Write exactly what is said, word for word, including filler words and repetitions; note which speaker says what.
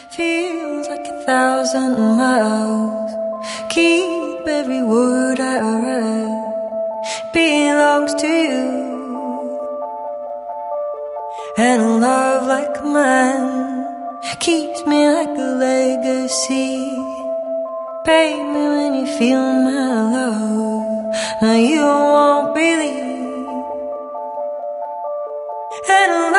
Speaker 1: feels like a thousand miles. Keep every word I write, belongs to you. And a love like mine keeps me like a legacy. Pay me when you feel my love. Now you won't believe. And a